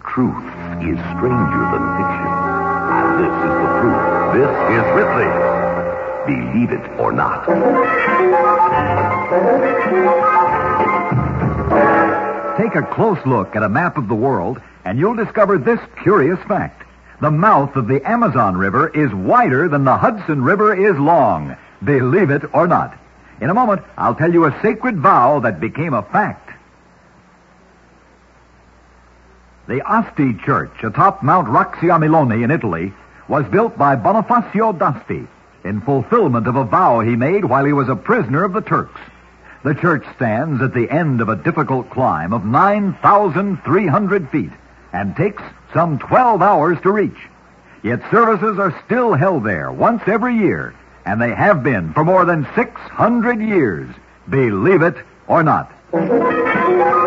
Truth is stranger than fiction. And this is the proof. This is Ripley. Believe it or not. Take a close look at a map of the world, and you'll discover this curious fact. The mouth of the Amazon River is wider than the Hudson River is long. Believe it or not. In a moment, I'll tell you a sacred vow that became a fact. The Asti Church atop Mount Roxiamilone in Italy was built by Bonifacio d'Asti in fulfillment of a vow he made while he was a prisoner of the Turks. The church stands at the end of a difficult climb of 9,300 feet and takes some 12 hours to reach. Yet services are still held there once every year, and they have been for more than 600 years. Believe it or not.